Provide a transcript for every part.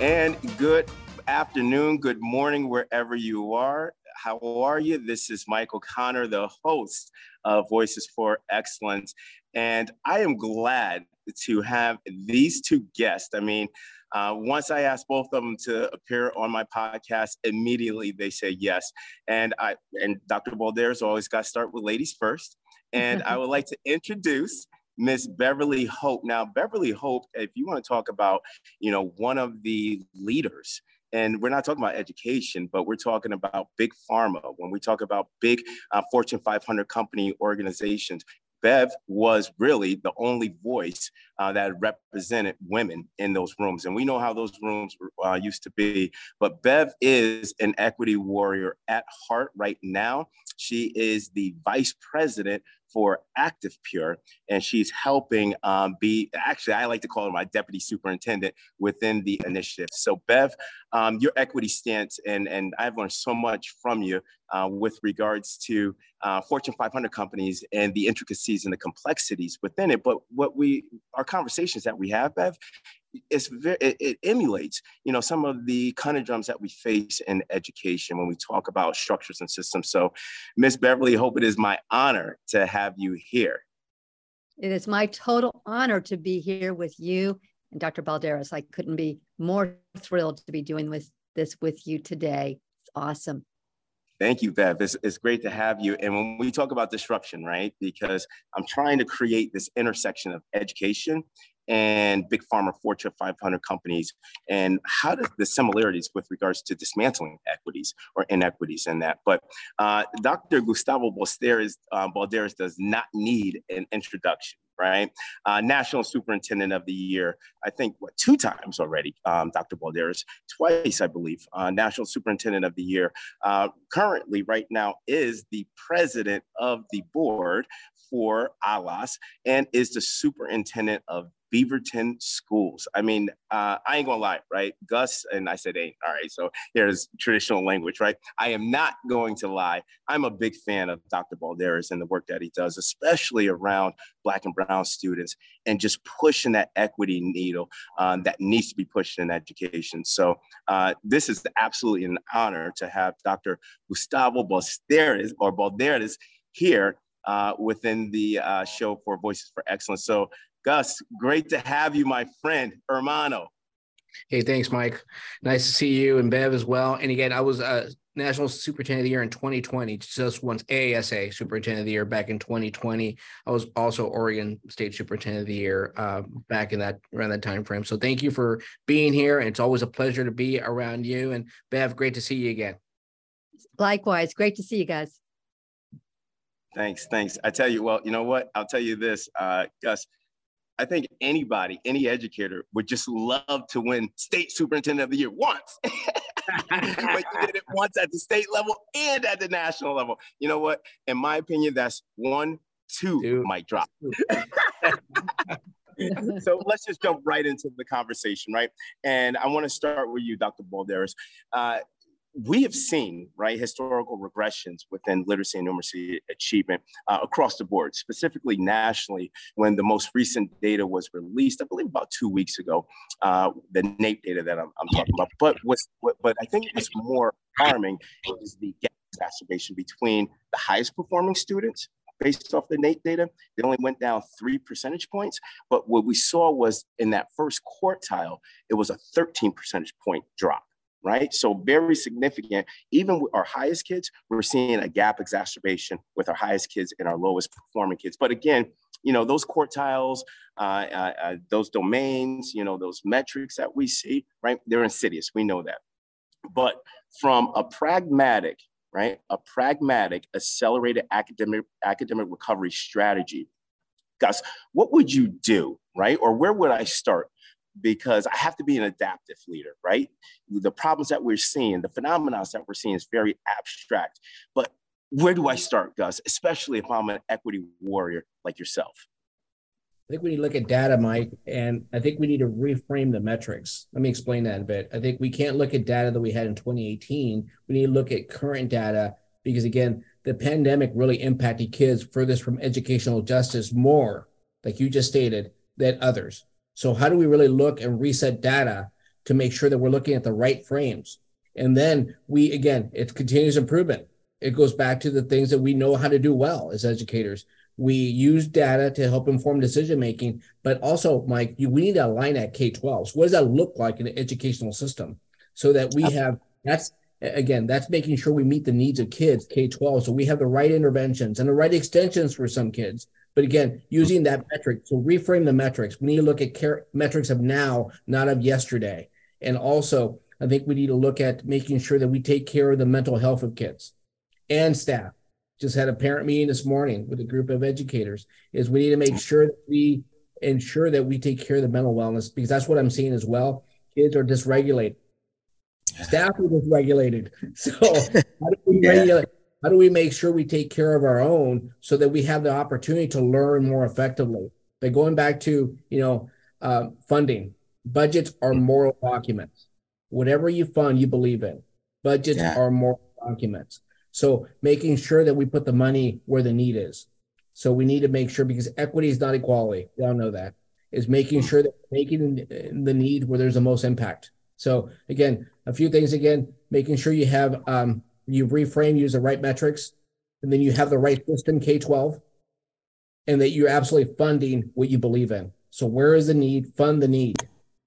And good afternoon, good morning, wherever you are. How are you? This is Mike O'Connor, the host of Voices for Excellence. And I am glad to have these two guests. Once I asked both of them to appear on my podcast, immediately they say yes. And Dr. Balderas always got to start with ladies first. And I would like to introduce Miss Beverly Hope. Now, Beverly Hope, if you want to talk about, one of the leaders, and we're not talking about education, but we're talking about big pharma. When we talk about big Fortune 500 company organizations, Bev was really the only voice that represented women in those rooms. And we know how those rooms used to be. But Bev is an equity warrior at heart right now. She is the vice president for ActivePure, and she's helping I like to call her my deputy superintendent within the initiative. So Bev, your equity stance, and I've learned so much from you with regards to Fortune 500 companies and the intricacies and the complexities within it. But our conversations that we have, Bev, it emulates, some of the conundrums that we face in education when we talk about structures and systems. So, Miss Beverly Hope, it is my honor to have you here. It is my total honor to be here with you and Dr. Balderas. I couldn't be more thrilled to be doing this with you today. It's awesome. Thank you, Bev. It's great to have you. And when we talk about disruption, right, because I'm trying to create this intersection of education and big pharma Fortune 500 companies, and how does the similarities with regards to dismantling equities or inequities in that. But Dr. Gustavo Balderas does not need an introduction, right? National Superintendent of the Year, I think, 2 times already, Dr. Balderas, twice, I believe, National Superintendent of the Year. Currently, right now, is the president of the board for ALAS and is the superintendent of Beaverton Schools. I ain't gonna lie, right? Gus, and I said ain't, all right, so here's traditional language, right? I am not going to lie. I'm a big fan of Dr. Balderas and the work that he does, especially around Black and Brown students and just pushing that equity needle that needs to be pushed in education. So this is absolutely an honor to have Dr. Gustavo Balderas here within the show for Voices for Excellence. So Gus, great to have you, my friend, hermano. Hey, thanks, Mike. Nice to see you and Bev as well. And again, I was National Superintendent of the Year in 2020, just once AASA Superintendent of the Year back in 2020. I was also Oregon State Superintendent of the Year back in around that time frame. So thank you for being here. And it's always a pleasure to be around you. And Bev, great to see you again. Likewise, great to see you guys. Thanks. I tell you, well, you know what? I'll tell you this, Gus. I think any educator would just love to win State Superintendent of the Year once. But you did it once at the state level and at the national level. You know what? In my opinion, that's 1, 2 mic drop. So let's just jump right into the conversation, right? And I want to start with you, Dr. Balderas. We have seen, right, historical regressions within literacy and numeracy achievement across the board, specifically nationally, when the most recent data was released, I believe about 2 weeks ago, the NAEP data that I'm talking about. But I think what's more alarming is the gap exacerbation between the highest performing students based off the NAEP data. They only went down 3 percentage points. But what we saw was in that first quartile, it was a 13 percentage point drop. Right? So very significant. Even with our highest kids, we're seeing a gap exacerbation with our highest kids and our lowest performing kids. But again, those quartiles, those domains, those metrics that we see, right? They're insidious. We know that. But from a pragmatic, accelerated academic recovery strategy, Gus, what would you do, right? Or where would I start? Because I have to be an adaptive leader, right? The problems that we're seeing, the phenomena that we're seeing is very abstract. But where do I start, Gus, especially if I'm an equity warrior like yourself? I think we need to look at data, Mike, and I think we need to reframe the metrics. Let me explain that a bit. I think we can't look at data that we had in 2018. We need to look at current data because, again, the pandemic really impacted kids furthest from educational justice more, like you just stated, than others. So how do we really look and reset data to make sure that we're looking at the right frames. And then it's continuous improvement. It goes back to the things that we know how to do well as educators. We use data to help inform decision making, but also, Mike, we need to align at K-12. So what does that look like in the educational system? So that we have, that's making sure we meet the needs of kids, K-12. So we have the right interventions and the right extensions for some kids. But again, using that metric, so reframe the metrics. We need to look at metrics of now, not of yesterday. And also, I think we need to look at making sure that we take care of the mental health of kids and staff. Just had a parent meeting this morning with a group of educators. Is we need to make sure that we ensure that we take care of the mental wellness, because that's what I'm seeing as well. Kids are dysregulated. Staff are dysregulated. So how do we regulate? How do we make sure we take care of our own so that we have the opportunity to learn more effectively? But going back to, funding, budgets are moral documents. Whatever you fund, you believe in. Budgets are moral documents. So making sure that we put the money where the need is. So we need to make sure, because equity is not equality. We all know that. Is making sure that we're making the need where there's the most impact. So again, a few things again, making sure you have, you reframe, use the right metrics, and then you have the right system, K-12, and that you're absolutely funding what you believe in. So where is the need? Fund the need.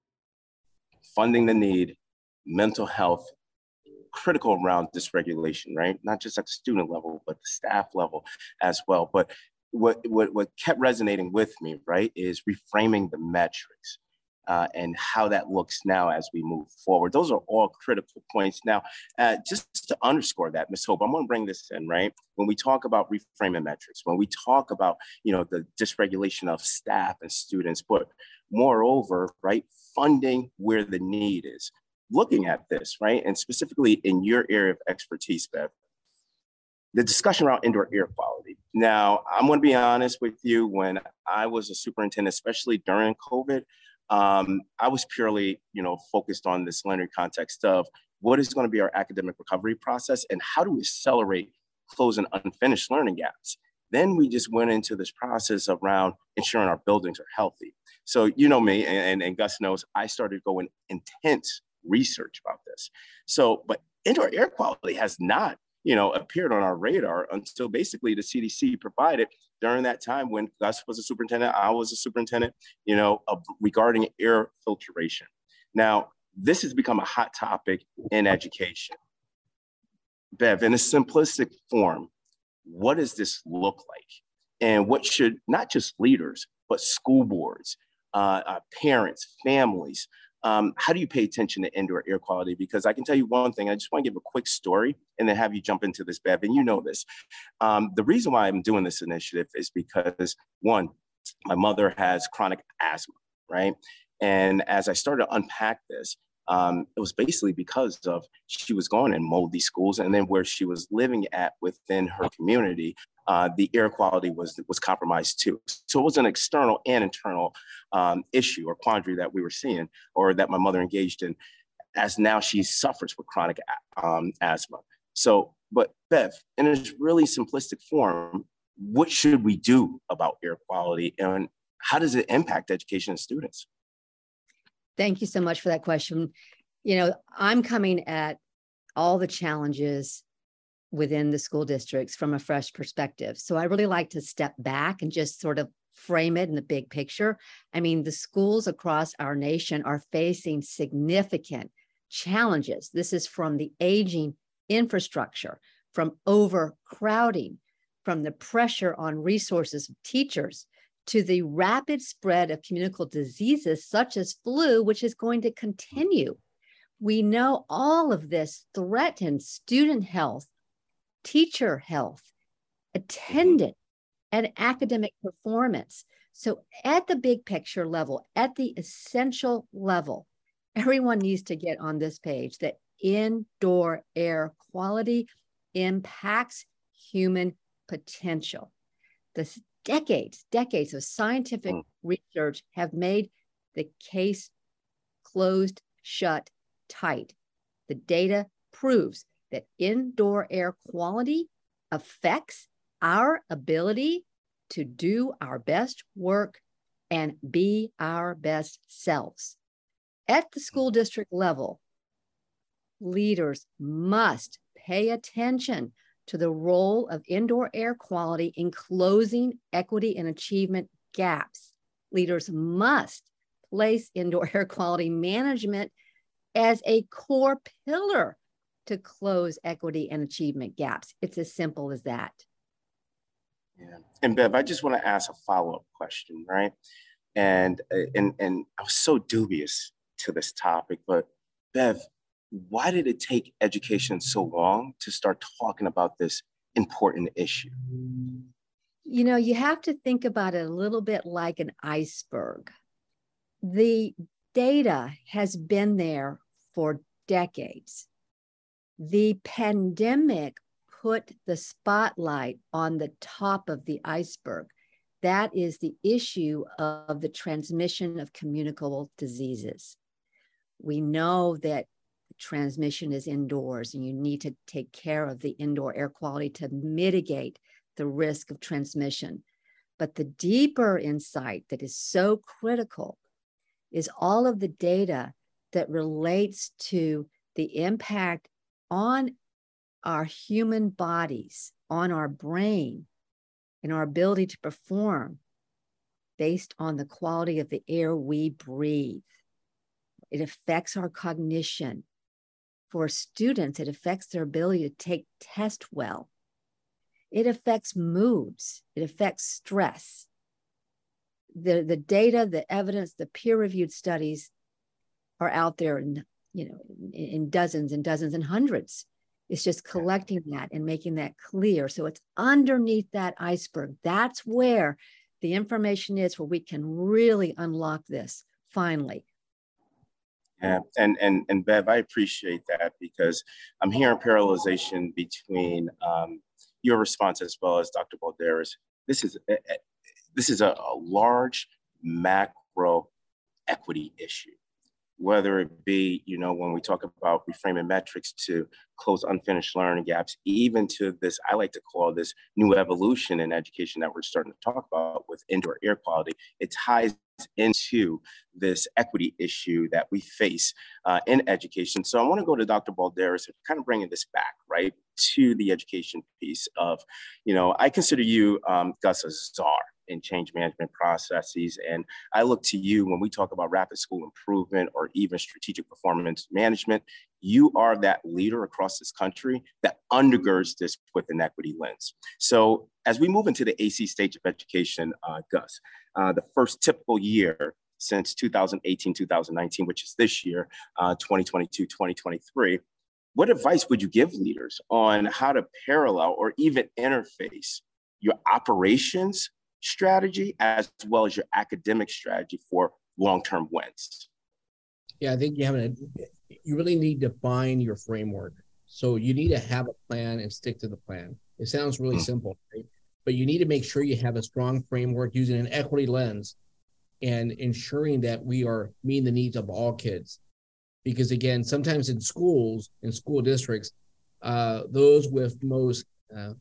Funding the need, mental health, critical around dysregulation, right? Not just at the student level, but the staff level as well. But what kept resonating with me, right, is reframing the metrics and how that looks now as we move forward. Those are all critical points. Now, just to underscore that, Ms. Hope, I'm going to bring this in, right? When we talk about reframing metrics, when we talk about, the dysregulation of staff and students, but moreover, right, funding where the need is. Looking at this, right, and specifically in your area of expertise, Bev, the discussion around indoor air quality. Now, I'm going to be honest with you, when I was a superintendent, especially during COVID, I was purely, focused on this learning context of what is going to be our academic recovery process and how do we accelerate closing unfinished learning gaps. Then we just went into this process around ensuring our buildings are healthy. So, me, and Gus knows, I started going intense research about this. So, but indoor air quality has not, appeared on our radar until basically the CDC provided during that time when Gus was a superintendent, I was a superintendent, regarding air filtration. Now, this has become a hot topic in education. Bev, in a simplistic form, what does this look like? And what should not just leaders, but school boards, parents, families, how do you pay attention to indoor air quality? Because I can tell you one thing, I just want to give a quick story and then have you jump into this, Bev, and you know this. The reason why I'm doing this initiative is because, one, my mother has chronic asthma, right? And as I started to unpack this, it was basically because of she was going in moldy schools, and then where she was living at within her community, the air quality was compromised too. So it was an external and internal issue or quandary that we were seeing, or that my mother engaged in, as now she suffers with chronic asthma. So, but Bev, in a really simplistic form, what should we do about air quality, and how does it impact education and students? Thank you so much for that question. I'm coming at all the challenges within the school districts from a fresh perspective. So I really like to step back and just sort of frame it in the big picture. I mean, the schools across our nation are facing significant challenges. This is from the aging infrastructure, from overcrowding, from the pressure on resources of teachers, to the rapid spread of communicable diseases such as flu, which is going to continue. We know all of this threatens student health, teacher health, attendance, and academic performance. So at the big picture level, at the essential level, everyone needs to get on this page that indoor air quality impacts human potential. The decades of scientific research have made the case closed, shut, tight. The data proves that indoor air quality affects our ability to do our best work and be our best selves. At the school district level, leaders must pay attention to the role of indoor air quality in closing equity and achievement gaps. Leaders must place indoor air quality management as a core pillar to close equity and achievement gaps. It's as simple as that. Yeah. And Bev, I just want to ask a follow-up question, right? And I was so dubious to this topic, but Bev, why did it take education so long to start talking about this important issue? You know, you have to think about it a little bit like an iceberg. The data has been there for decades. The pandemic put the spotlight on the top of the iceberg. That is the issue of the transmission of communicable diseases. We know that transmission is indoors, and you need to take care of the indoor air quality to mitigate the risk of transmission. But the deeper insight that is so critical is all of the data that relates to the impact on our human bodies, on our brain, and our ability to perform based on the quality of the air we breathe. It affects our cognition. For students, it affects their ability to take tests well. It affects moods. It affects stress. The data, the evidence, the peer-reviewed studies are out there in dozens and dozens and hundreds. It's just collecting that and making that clear. So it's underneath that iceberg. That's where the information is, where we can really unlock this finally. Yeah, and Bev, I appreciate that, because I'm hearing parallelization between your response as well as Dr. Balderas. This is a large macro equity issue, whether it be, when we talk about reframing metrics to close unfinished learning gaps, even to this, I like to call this new evolution in education that we're starting to talk about with indoor air quality. It ties into this equity issue that we face in education. So I want to go to Dr. Balderas and kind of bringing this back, right, to the education piece of, I consider you, Gus, a czar in change management processes. And I look to you when we talk about rapid school improvement or even strategic performance management. You are that leader across this country that undergirds this with an equity lens. So as we move into the AC stage of education, Gus, the first typical year since 2018, 2019, which is this year, 2022, 2023, what advice would you give leaders on how to parallel or even interface your operations strategy as well as your academic strategy for long-term wins? Yeah, I think you really need to define your framework. So you need to have a plan and stick to the plan. It sounds really simple, right? But you need to make sure you have a strong framework using an equity lens and ensuring that we are meeting the needs of all kids. Because again, sometimes in schools, in school districts, those with the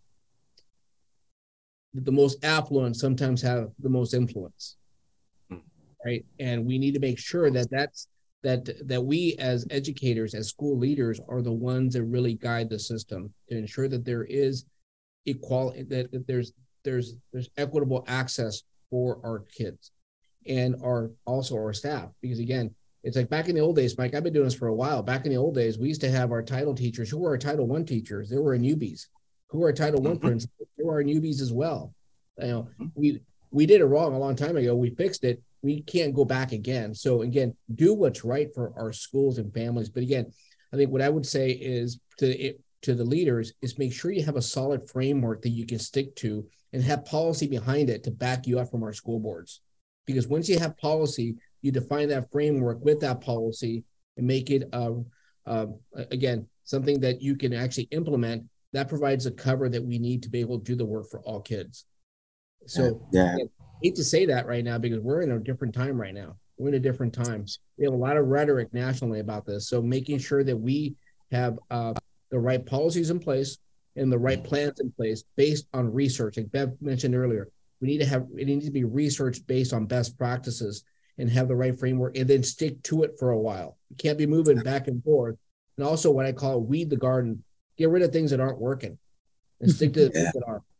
most affluent sometimes have the most influence, right? And we need to make sure that we as educators, as school leaders, are the ones that really guide the system to ensure that there is equality, that there's equitable access for our kids and also our staff. Because again, it's like back in the old days, Mike, I've been doing this for a while. Back in the old days, we used to have our title teachers who were our Title I teachers. They were our newbies. Who are Title I principals. They were our newbies as well. We did it wrong a long time ago. We fixed it. We can't go back again. So again, do what's right for our schools and families. But again, I think what I would say is to the leaders is make sure you have a solid framework that you can stick to and have policy behind it to back you up from our school boards. Because once you have policy, you define that framework with that policy and make it, again, something that you can actually implement. That provides a cover that we need to be able to do the work for all kids. So I hate to say that right now because we're in a different time right now. We're in a different time. We have a lot of rhetoric nationally about this. So making sure that we have the right policies in place and the right plans in place based on research. Like Bev mentioned earlier, it needs to be research based on best practices and have the right framework and then stick to it for a while. You can't be moving back and forth. And also what I call weed the garden, get rid of things that aren't working and stick to the things that are.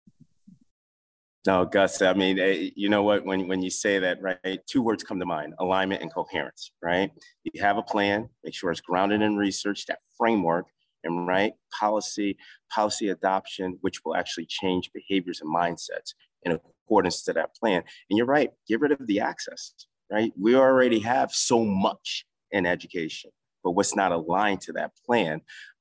No, Gus, I mean, you know what, when you say that, right, two words come to mind: alignment and coherence, right? You have a plan, make sure it's grounded in research, that framework, and right, policy adoption, which will actually change behaviors and mindsets in accordance to that plan. And you're right, get rid of the access, right? We already have so much in education, but what's not aligned to that plan,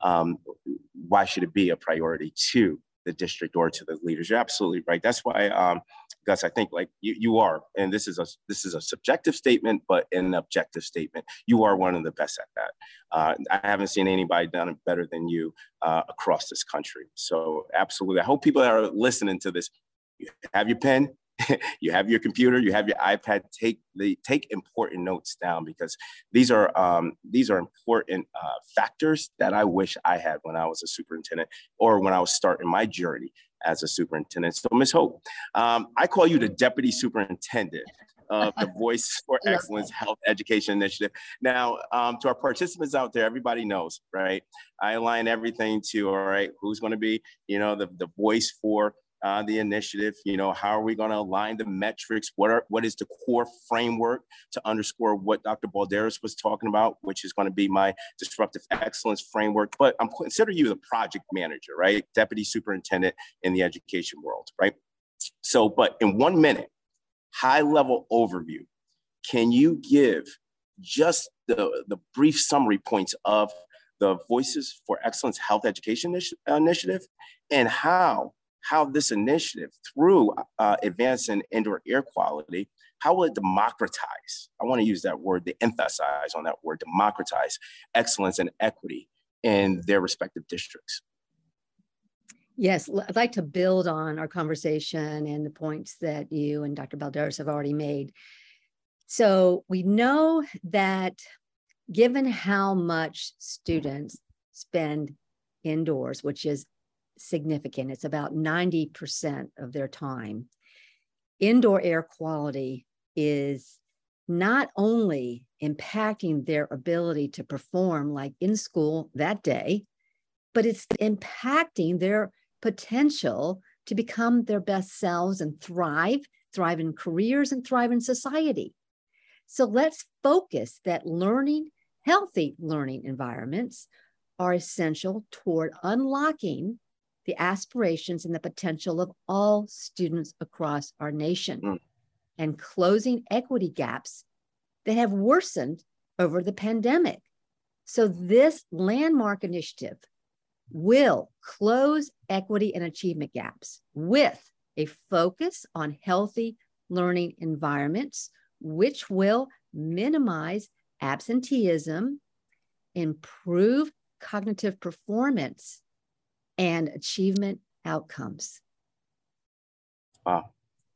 why should it be a priority to the district or to the leaders? You're absolutely right. That's why, Gus, I think like you are, and this is a subjective statement, but an objective statement. You are one of the best at that. I haven't seen anybody done it better than you across this country. So absolutely. I hope people that are listening to this, you have your pen, you have your computer, you have your iPad, take important notes down, because these are important factors that I wish I had when I was a superintendent or when I was starting my journey as a superintendent. So Ms. Hope, I call you the Deputy Superintendent of the Voice for Excellence Health Education Initiative. Now, to our participants out there, everybody knows, right? I align everything to, all right, who's going to be, the voice for the initiative, how are we going to align the metrics? What is the core framework to underscore what Dr. Balderas was talking about, which is going to be my disruptive excellence framework. But I'm considering you the project manager, right? Deputy superintendent in the education world, right? So, but in 1 minute, high level overview, can you give just the brief summary points of the Voices for Excellence Health Education Initiative, and how this initiative, through advancing indoor air quality, how will it democratize? I want to use that word, to emphasize on that word, democratize excellence and equity in their respective districts. Yes, I'd like to build on our conversation and the points that you and Dr. Balderas have already made. So we know that given how much students spend indoors, which is significant, it's about 90% of their time, indoor air quality is not only impacting their ability to perform like in school that day, but it's impacting their potential to become their best selves and thrive in careers and thrive in society. So let's focus that healthy learning environments are essential toward unlocking the aspirations and the potential of all students across our nation and closing equity gaps that have worsened over the pandemic. So this landmark initiative will close equity and achievement gaps with a focus on healthy learning environments, which will minimize absenteeism, improve cognitive performance, and achievement outcomes. Wow.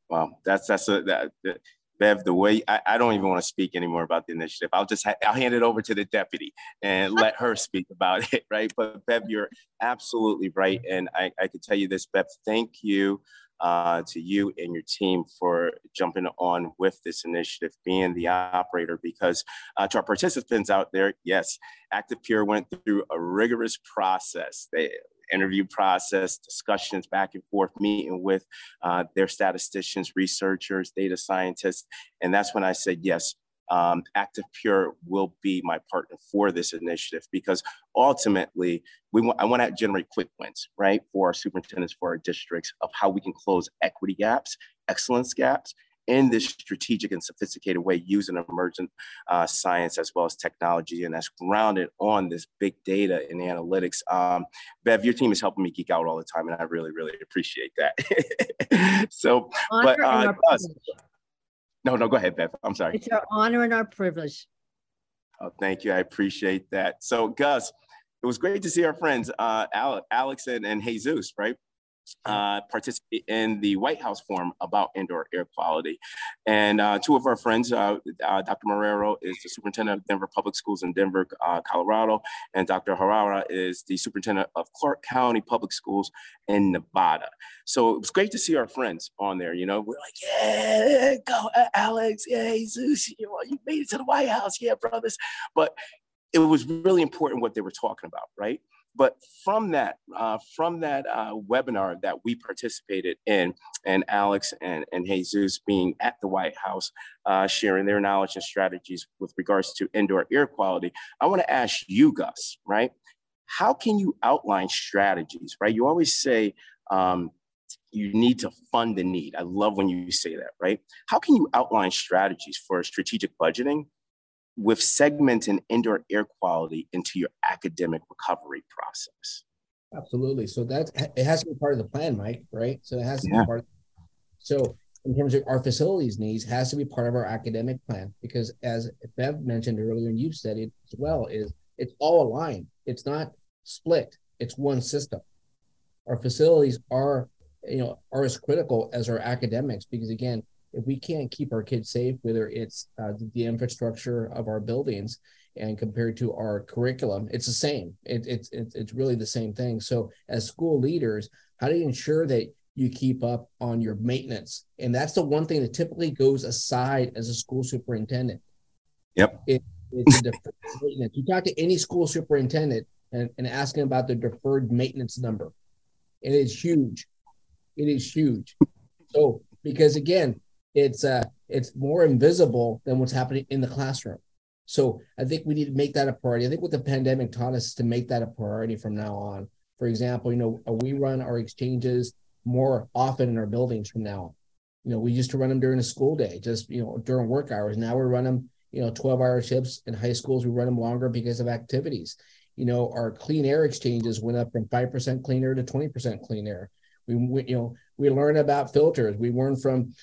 Bev, the way I don't even want to speak anymore about the initiative. I'll hand it over to the deputy and let her speak about it, right? But Bev, you're absolutely right. And I can tell you this, Bev, thank you to you and your team for jumping on with this initiative, being the operator, because to our participants out there, yes, ActivePure went through a rigorous process. Interview process, discussions back and forth, meeting with their statisticians, researchers, data scientists. And that's when I said, yes, ActivePure will be my partner for this initiative, because ultimately I want to generate quick wins, right? For our superintendents, for our districts, of how we can close equity gaps, excellence gaps, in this strategic and sophisticated way, using emergent science as well as technology, and that's grounded on this big data and analytics. Bev, your team is helping me geek out all the time, and I really, really appreciate that. So, honor but no, go ahead, Bev. I'm sorry. It's our honor and our privilege. Oh, thank you. I appreciate that. So, Gus, it was great to see our friends, Alex and Jesus, right? participate in the White House Forum about indoor air quality. And two of our friends, Dr. Marrero is the superintendent of Denver Public Schools in Denver, Colorado, and Dr. Harara is the superintendent of Clark County Public Schools in Nevada. So it was great to see our friends on there. You know, we're like, yeah, go Alex, yeah, Jesus, you made it to the White House, yeah, brothers. But it was really important what they were talking about, right? But from that webinar that we participated in, and Alex and Jesus being at the White House, sharing their knowledge and strategies with regards to indoor air quality, I want to ask you, Gus, right? How can you outline strategies, right? You always say you need to fund the need. I love when you say that, right? How can you outline strategies for strategic budgeting with segmenting indoor air quality into your academic recovery process? Absolutely. So it has to be part of the plan, Mike, right? So it has to be part of. So in terms of our facilities needs, has to be part of our academic plan, because as Bev mentioned earlier, and you've said it as well, is it's all aligned. It's not split. It's one system. Our facilities are as critical as our academics, because again, if we can't keep our kids safe, whether it's the infrastructure of our buildings and compared to our curriculum, it's the same. It's really the same thing. So as school leaders, how do you ensure that you keep up on your maintenance? And that's the one thing that typically goes aside as a school superintendent. Yep. It's a deferred maintenance. You talk to any school superintendent and ask them about the deferred maintenance number. And it's huge. It is huge. So, because again, it's more invisible than what's happening in the classroom. So I think we need to make that a priority. I think what the pandemic taught us is to make that a priority from now on. For example, we run our exchanges more often in our buildings from now on. We used to run them during a school day, just, during work hours. Now we run them, 12-hour shifts. In high schools, we run them longer because of activities. Our clean air exchanges went up from 5% clean air to 20% clean air. We learn about filters. We learn from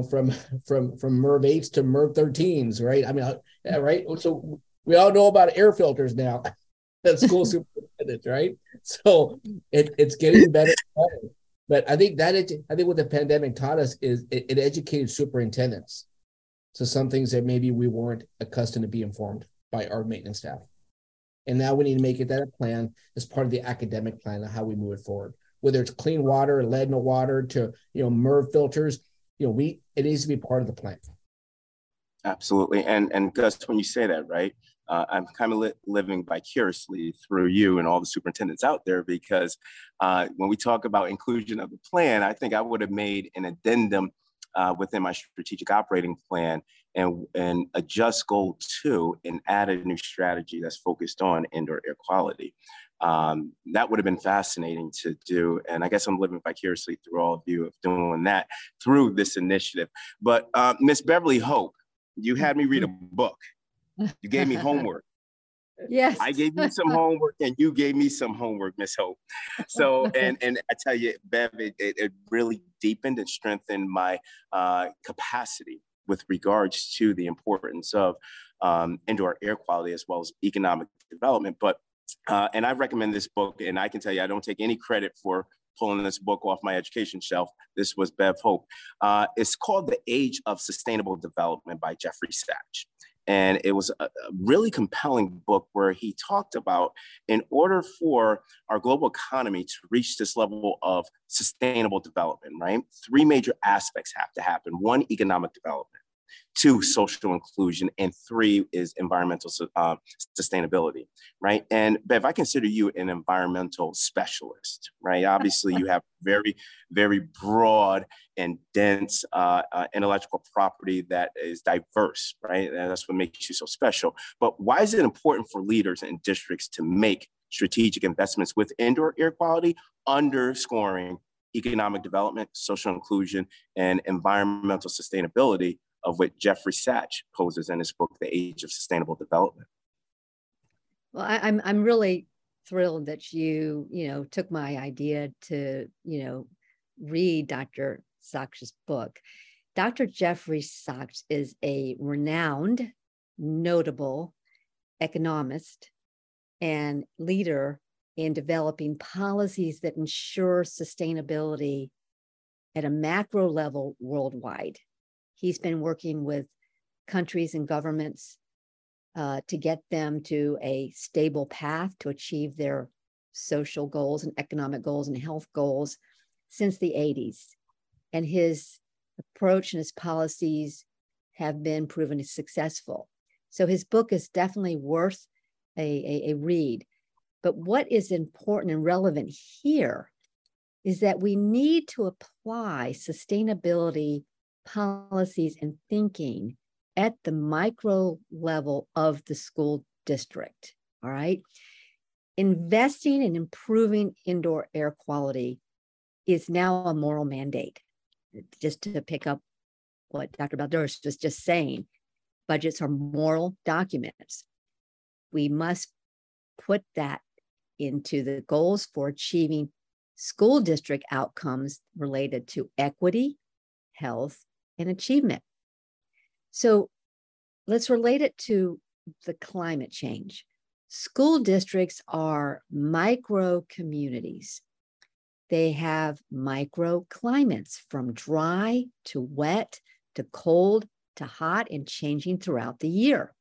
MERV 8s to MERV 13s, right? I mean, right? So we all know about air filters now. That's school superintendents, right? So it's getting better and better. But I think what the pandemic taught us is it educated superintendents to some things that maybe we weren't accustomed to be informed by our maintenance staff. And now we need to make it that a plan as part of the academic plan of how we move it forward. Whether it's clean water, lead in the water, to MERV filters, it needs to be part of the plan. Absolutely, and Gus, when you say that, right, I'm kind of living vicariously through you and all the superintendents out there, because when we talk about inclusion of the plan, I think I would have made an addendum within my strategic operating plan and adjust goal 2 and add a new strategy that's focused on indoor air quality. That would have been fascinating to do. And I guess I'm living vicariously through all of you of doing that through this initiative. But Miss Beverly Hope, you had me read a book. You gave me homework. Yes. I gave you some homework and you gave me some homework, Miss Hope. So, and I tell you, Bev, it really deepened and strengthened my capacity with regards to the importance of indoor air quality as well as economic development. But and I recommend this book, and I can tell you, I don't take any credit for pulling this book off my education shelf. This was Bev Hope. It's called The Age of Sustainable Development by Jeffrey Sachs. And it was a really compelling book where he talked about, in order for our global economy to reach this level of sustainable development, right? 3 major aspects have to happen. 1, economic development. 2, social inclusion, and 3 is environmental sustainability, right? And Bev, I consider you an environmental specialist, right? Obviously, you have very, very broad and dense intellectual property that is diverse, right? And that's what makes you so special. But why is it important for leaders and districts to make strategic investments with indoor air quality, underscoring economic development, social inclusion, and environmental sustainability, of what Jeffrey Sachs poses in his book, The Age of Sustainable Development? Well, I'm really thrilled that you took my idea to, read Dr. Sachs's book. Dr. Jeffrey Sachs is a renowned, notable economist and leader in developing policies that ensure sustainability at a macro level worldwide. He's been working with countries and governments to get them to a stable path to achieve their social goals and economic goals and health goals since the 80s. And his approach and his policies have been proven successful. So his book is definitely worth a read. But what is important and relevant here is that we need to apply sustainability policies and thinking at the micro level of the school district, all right? Investing in improving indoor air quality is now a moral mandate. Just to pick up what Dr. Balderas was just saying, budgets are moral documents. We must put that into the goals for achieving school district outcomes related to equity, health, and achievement. So let's relate it to the climate change. School districts are micro communities. They have microclimates from dry to wet to cold to hot and changing throughout the year.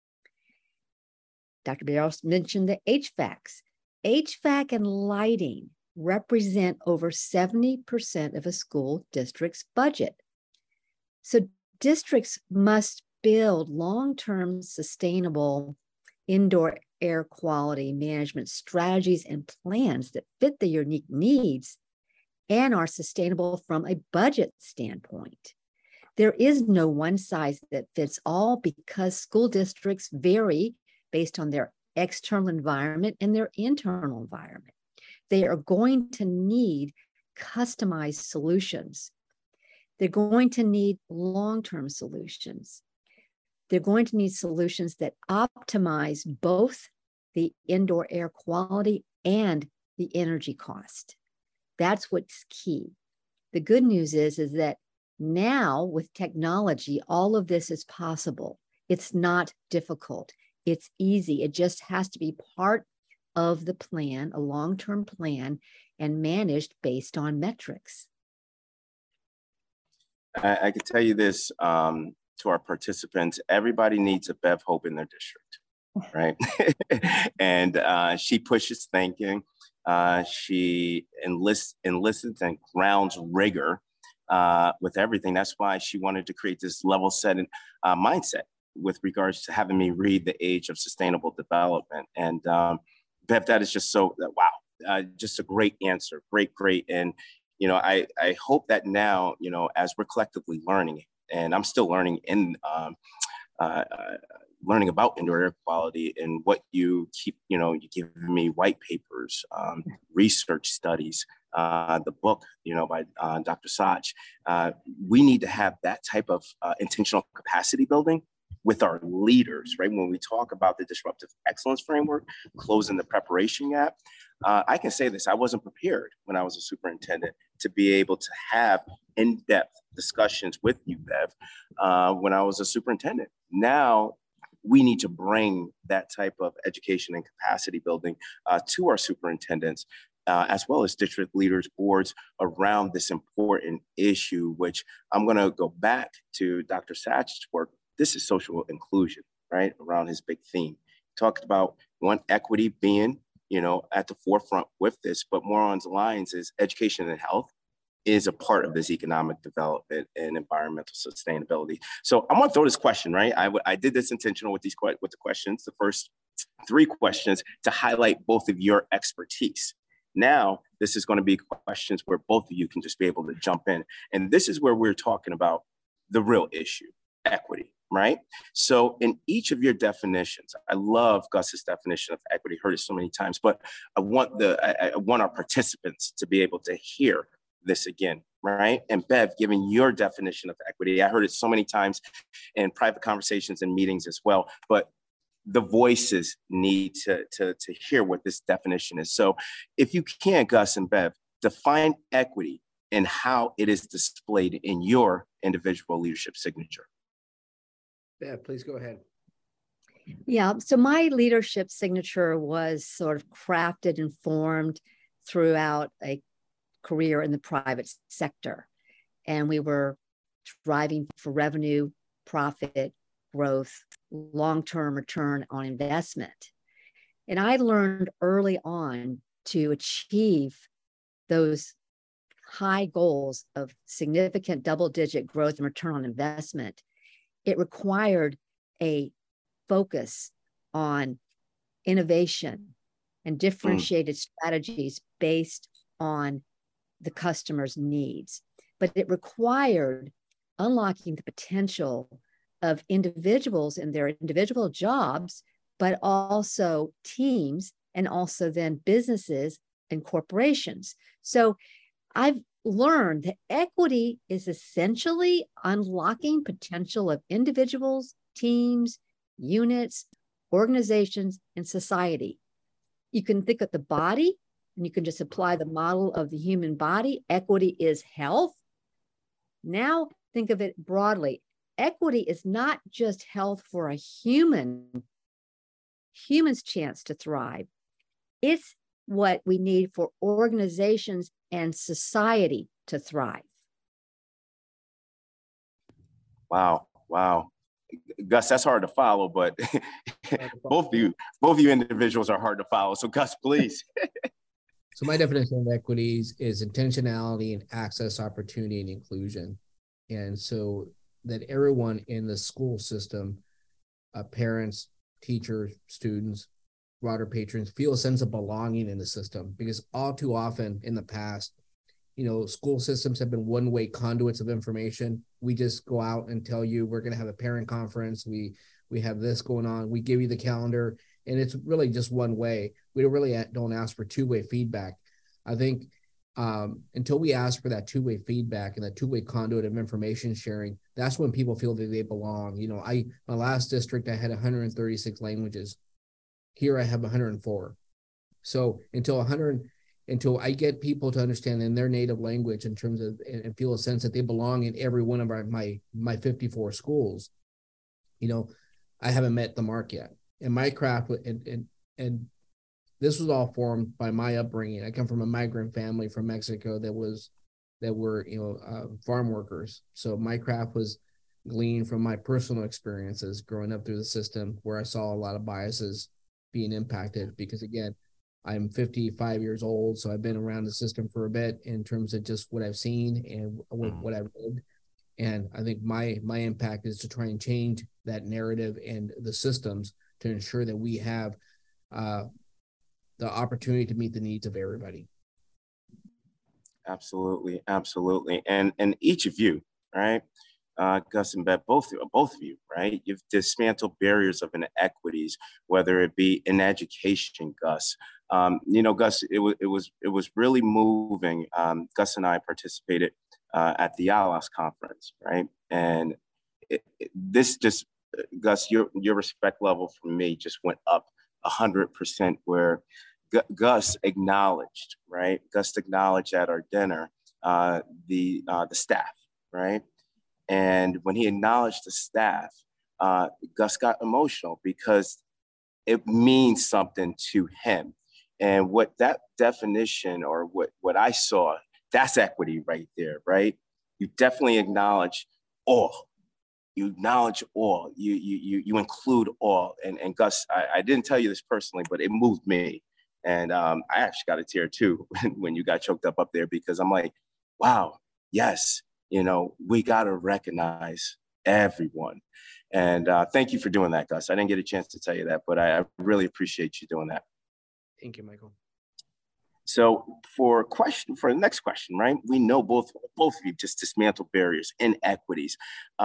Dr. Balderas mentioned the HVACs. HVAC and lighting represent over 70% of a school district's budget. So districts must build long-term sustainable indoor air quality management strategies and plans that fit the unique needs and are sustainable from a budget standpoint. There is no one size that fits all because school districts vary based on their external environment and their internal environment. They are going to need customized solutions. They're going to need long-term solutions. They're going to need solutions that optimize both the indoor air quality and the energy cost. That's what's key. The good news is that now with technology, all of this is possible. It's not difficult. It's easy. It just has to be part of the plan, a long-term plan, and managed based on metrics. I can tell you this to our participants, everybody needs a Bev Hope in their district, right? And she pushes thinking. She enlists and grounds rigor with everything. That's why she wanted to create this level setting mindset with regards to having me read The Age of Sustainable Development. And Bev, that is just so, wow, just a great answer, great. And, you know, I hope that now, you know, as we're collectively learning, and I'm still learning in learning about indoor air quality and what you keep, you know, you give me white papers, research studies, the book, you know, by Dr. Sach. We need to have that type of intentional capacity building with our leaders, right? When we talk about the disruptive excellence framework, closing the preparation gap, I can say this, I wasn't prepared when I was a superintendent to be able to have in-depth discussions with you, Bev, when I was a superintendent. Now, we need to bring that type of education and capacity building to our superintendents, as well as district leaders, boards around this important issue, which I'm gonna go back to Dr. Sachs' work. This is social inclusion, right? Around his big theme. Talked about one, equity being, you know, at the forefront with this, but more on the lines is education and health is a part of this economic development and environmental sustainability. So I'm gonna throw this question, right? I did this intentional with the questions, the first 3 questions to highlight both of your expertise. Now, this is gonna be questions where both of you can just be able to jump in. And this is where we're talking about the real issue, equity, right? So in each of your definitions, I love Gus's definition of equity, heard it so many times, but I want our participants to be able to hear this again, right? And Bev, given your definition of equity, I heard it so many times in private conversations and meetings as well, but the voices need to hear what this definition is. So if you can, Gus and Bev, define equity and how it is displayed in your individual leadership signature. Bev, please go ahead. Yeah. So my leadership signature was sort of crafted and formed throughout a career in the private sector. And we were driving for revenue, profit, growth, long-term return on investment. And I learned early on to achieve those high goals of significant double-digit growth and return on investment. It required a focus on innovation and differentiated strategies based on the customer's needs. But it required unlocking the potential of individuals in their individual jobs, but also teams, and also then businesses and corporations. So I've learned that equity is essentially unlocking potential of individuals, teams, units, organizations, and society. You can think of the body, and you can just apply the model of the human body. Equity is health. Now think of it broadly. Equity is not just health for a human's chance to thrive. It's what we need for organizations and society to thrive. Wow. Wow. Gus, that's hard to follow, but both of you individuals are hard to follow. So Gus, please. So my definition of equities is intentionality and access, opportunity, and inclusion. And so that everyone in the school system, parents, teachers, students, broader patrons, feel a sense of belonging in the system, because all too often in the past, school systems have been one-way conduits of information. We just go out and tell you we're going to have a parent conference. We have this going on. We give you the calendar, and it's really just one way. We don't ask for two-way feedback. I think until we ask for that two-way feedback and that two-way conduit of information sharing, that's when people feel that they belong. My last district, I had 136 languages. Here I have 104. So until I get people to understand in their native language in terms of, and feel a sense that they belong in every one of my 54 schools, I haven't met the mark yet. And my craft, and this was all formed by my upbringing. I come from a migrant family from Mexico that were farm workers. So my craft was gleaned from my personal experiences growing up through the system, where I saw a lot of biases being impacted, because again, I'm 55 years old, so I've been around the system for a bit in terms of just what I've seen and what I've read. And I think my impact is to try and change that narrative and the systems to ensure that we have the opportunity to meet the needs of everybody. Absolutely, absolutely, and each of you, right, Gus and Bev, both of you, right? You've dismantled barriers of inequities, whether it be in education, Gus. Gus, it was really moving. Gus and I participated at the YALAS conference, right? And this just, Gus, your respect level for me just went up 100%. Where Gus acknowledged, right? Gus acknowledged at our dinner the staff, right? And when he acknowledged the staff, Gus got emotional because it means something to him. And what that definition, or what I saw, that's equity right there, right? You definitely acknowledge all. You acknowledge all. You include all. And Gus, I didn't tell you this personally, but it moved me. And I actually got a tear too when you got choked up there, because I'm like, wow, yes, we got to recognize everyone. And thank you for doing that, Gus. I didn't get a chance to tell you that, but I really appreciate you doing that. Thank you, Michael. So for the next question, right? We know both of you just dismantle barriers, inequities.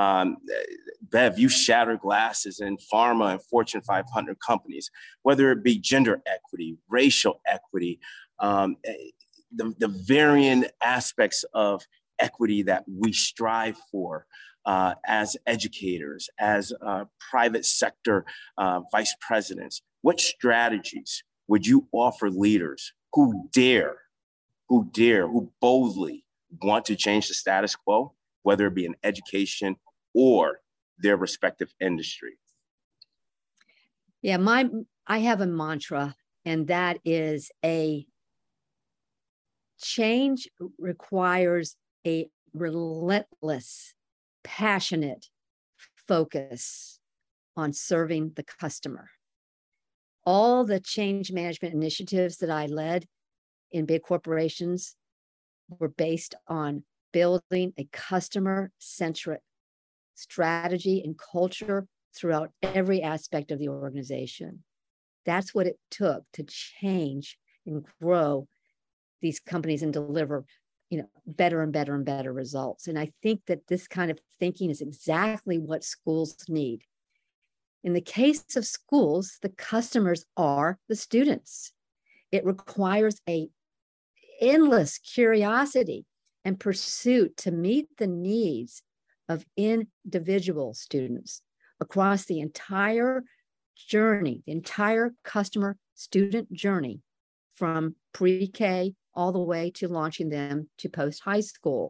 Bev, you shatter glasses in pharma and Fortune 500 companies, whether it be gender equity, racial equity, the varying aspects of equity that we strive for as educators, as private sector vice presidents. What strategies would you offer leaders who boldly want to change the status quo, whether it be in education or their respective industry? Yeah, I have a mantra, and that is a change requires a relentless, passionate focus on serving the customer. All the change management initiatives that I led in big corporations were based on building a customer-centric strategy and culture throughout every aspect of the organization. That's what it took to change and grow these companies and deliver, better and better and better results. And I think that this kind of thinking is exactly what schools need. In the case of schools, the customers are the students. It requires a endless curiosity and pursuit to meet the needs of individual students across the entire journey, the entire customer student journey, from pre-K all the way to launching them to post-high school.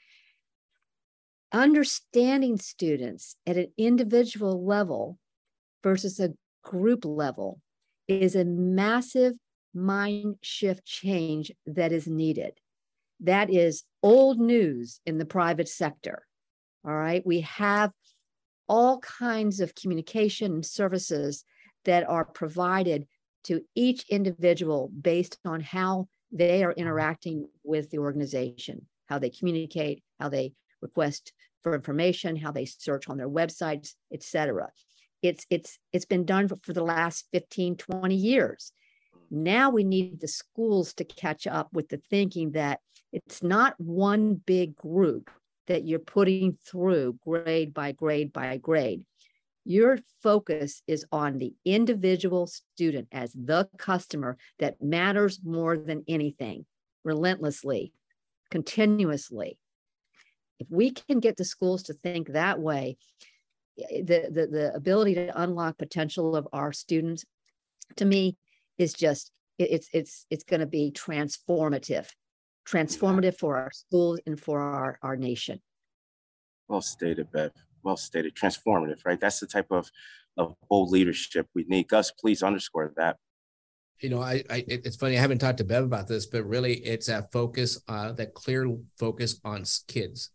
Understanding students at an individual level versus a group level is a massive mind shift change that is needed. That is old news in the private sector. All right. We have all kinds of communication and services that are provided to each individual based on how they are interacting with the organization, how they communicate, how they request for information, how they search on their websites, et cetera. It's been done for the last 15, 20 years. Now we need the schools to catch up with the thinking that it's not one big group that you're putting through grade by grade by grade. Your focus is on the individual student as the customer that matters more than anything, relentlessly, continuously. If we can get the schools to think that way, the ability to unlock potential of our students, to me, is just, it's going to be transformative for our schools and for our nation. Well stated, Bev. Well stated. Transformative, right? That's the type of bold leadership we need. Gus, please underscore that. It's funny. I haven't talked to Bev about this, but really, it's that focus, that clear focus on kids,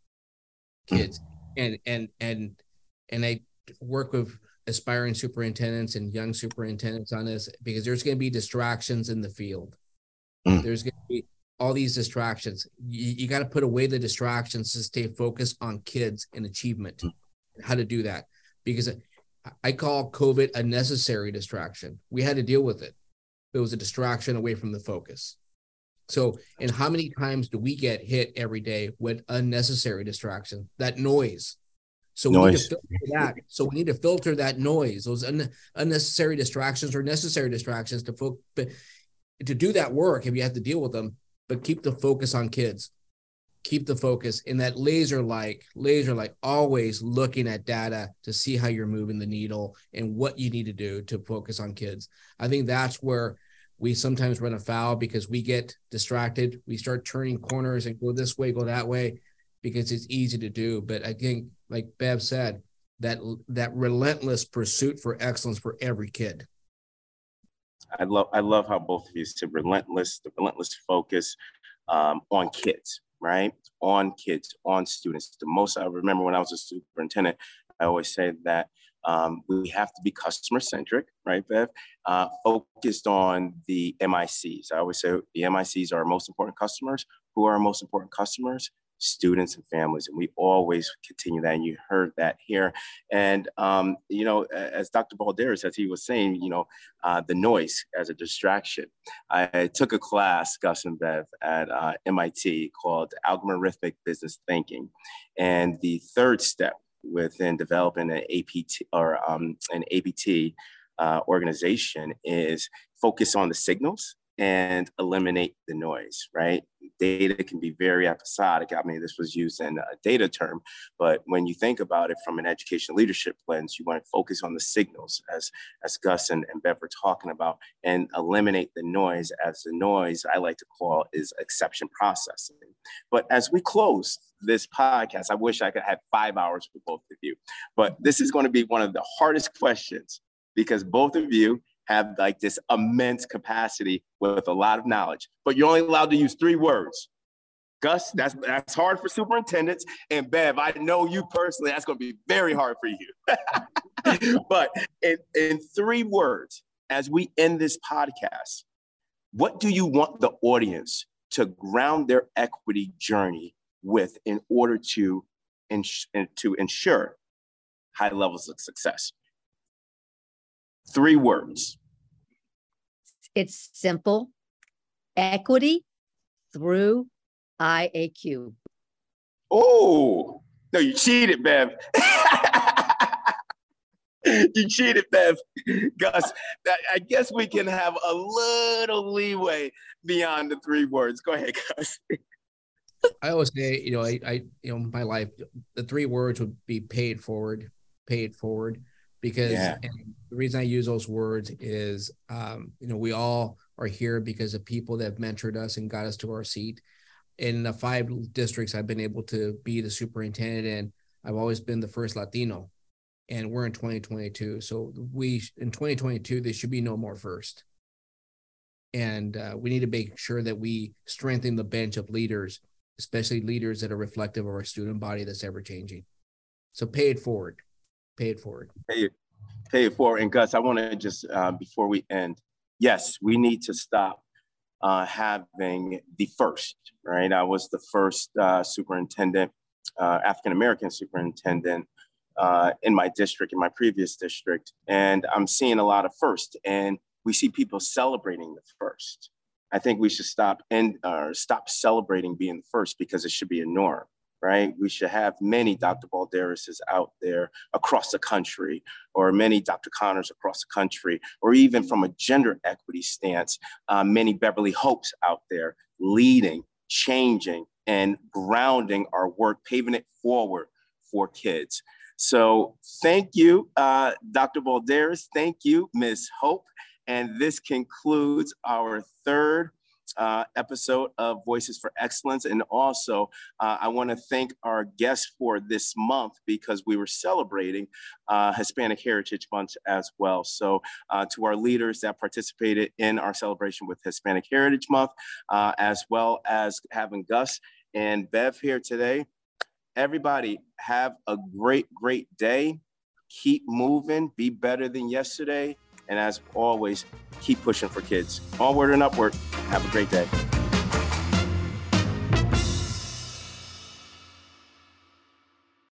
and I work with aspiring superintendents and young superintendents on this, because there's going to be distractions in the field. There's going to be all these distractions. You got to put away the distractions to stay focused on kids and achievement. How to do that, because I call COVID a necessary distraction. We had to deal with it. It was a distraction away from the focus. So, and how many times do we get hit every day with unnecessary distraction, that noise? So we need to filter that. So we need to filter that noise, those unnecessary distractions or necessary distractions to do that work if you have to deal with them, but keep the focus on kids. Keep the focus in that laser-like, always looking at data to see how you're moving the needle and what you need to do to focus on kids. I think that's where we sometimes run afoul, because we get distracted. We start turning corners and go this way, go that way, because it's easy to do. But I think, like Bev said, that relentless pursuit for excellence for every kid. I love how both of you said the relentless focus on kids, right? On kids, on students. The most I remember when I was a superintendent, I always say that we have to be customer centric, right, Bev? Focused on the MICs. I always say the MICs are our most important customers. Who are our most important customers? Students and families. And we always continue that. And you heard that here. And, as Dr. Balderas, as he was saying, the noise as a distraction. I took a class, Gus and Bev, at MIT called Algorithmic Business Thinking. And the third step within developing an APT or an ABT organization is focus on the signals and eliminate the noise, right? Data can be very episodic. I mean, this was used in a data term, but when you think about it from an education leadership lens, you want to focus on the signals, as Gus and Bev were talking about, and eliminate the noise, as the noise I like to call is exception processing. But as we close this podcast, I wish I could have 5 hours with both of you, but this is going to be one of the hardest questions, because both of you have like this immense capacity with a lot of knowledge, but you're only allowed to use 3 words. Gus, that's hard for superintendents. And Bev, I know you personally, that's going to be very hard for you. But in 3 words, as we end this podcast, what do you want the audience to ground their equity journey with in order to ensure high levels of success? 3 words. It's simple. Equity through IAQ. Oh, no, you cheated, Bev. You cheated, Bev. Gus, I guess we can have a little leeway beyond the 3 words. Go ahead, Gus. I always say, my life, the 3 words would be pay it forward, because and the reason I use those words is, we all are here because of people that have mentored us and got us to our seat. In the 5 districts I've been able to be the superintendent in, I've always been the first Latino, and we're in 2022. So in 2022, there should be no more first. And we need to make sure that we strengthen the bench of leaders, especially leaders that are reflective of our student body that's ever changing. So pay it forward. Pay it forward. Pay it forward. And Gus, I want to just, before we end, yes, we need to stop having the first, right? I was the first superintendent, African-American superintendent in my district, in my previous district. And I'm seeing a lot of first, and we see people celebrating the first. I think we should stop celebrating being the first, because it should be a norm. Right? We should have many Dr. Balderises out there across the country, or many Dr. Connors across the country, or even from a gender equity stance, many Beverly Hopes out there leading, changing, and grounding our work, paving it forward for kids. So thank you, Dr. Balderas. Thank you, Ms. Hope. And this concludes our 3rd episode of Voices for Excellence. And also, I want to thank our guests for this month, because we were celebrating Hispanic Heritage Month as well. So to our leaders that participated in our celebration with Hispanic Heritage Month, as well as having Gus and Bev here today, everybody have a great, great day. Keep moving, be better than yesterday. And as always, keep pushing for kids. Onward and upward. Have a great day.